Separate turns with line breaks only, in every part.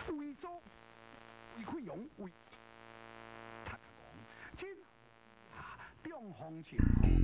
为咗为佢用为，他讲天下两行情。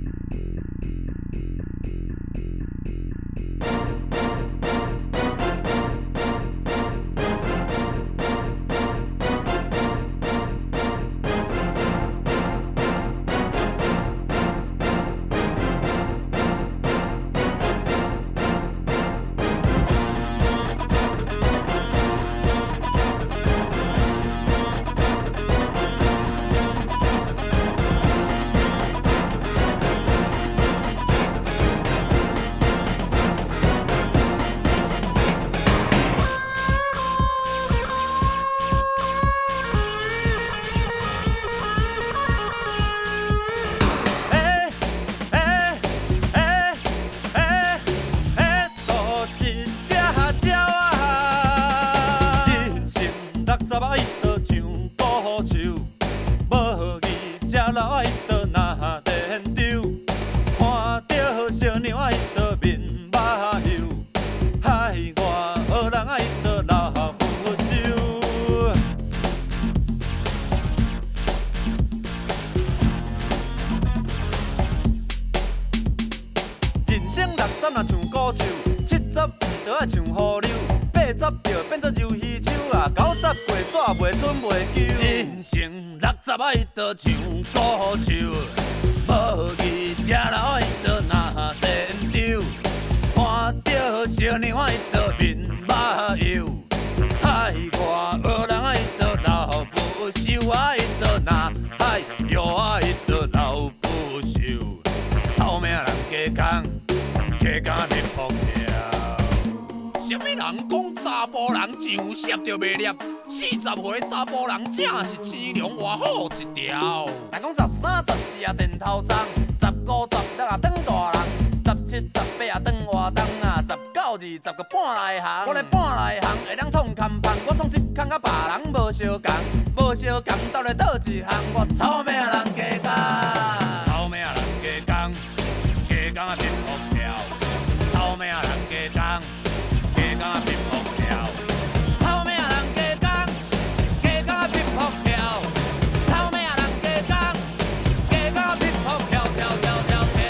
袂剩袂救，人生60啊，伊就像古树，无义吃老伊就拿电丢，看到小娘伊就面目油，海外学人伊就老不休啊，伊就拿海药啊，伊就老不休，臭命人加工，加工面扑跳。什么人讲查甫人上涉着袂粒？40岁查甫人正是饲量活好一条。人讲13、14啊电头脏，15、16啊当大人，17、18啊当活动啊，19、20个半内行。我来半内行会当创空芳，我创一空甲别人无相共，无相共斗来倒一项，我臭命人加工，臭命人加工，加工啊面扑跳，臭命人加工。加工面扑跳，臭命人加工，加工面扑跳，臭命人加工，加工面扑跳跳跳跳跳。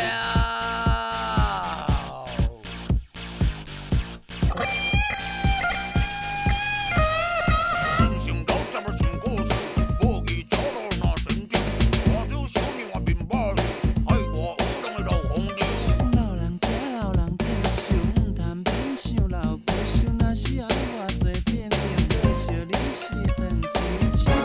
人生到这么辛苦，无义走路那神经，看到小娘我面目，害我有人的老红油。老人吃老人疼，想唔贪便想老。是爱我做变变，可惜你是变追求。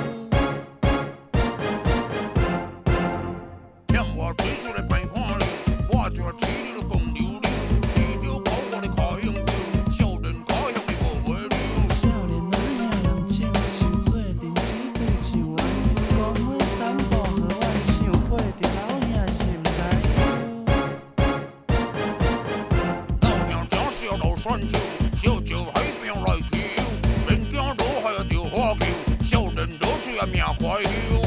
嫌我追出来白看你，我就替你都讲流利，你就靠我的开用票，少年开用的无话了。少年哪遐人情受做阵子对像冤讲话三步和我想配着老兄心内有。老娘家小老酸酒，小酒海边来跳，人家落海就花球，少年落水啊命快溜。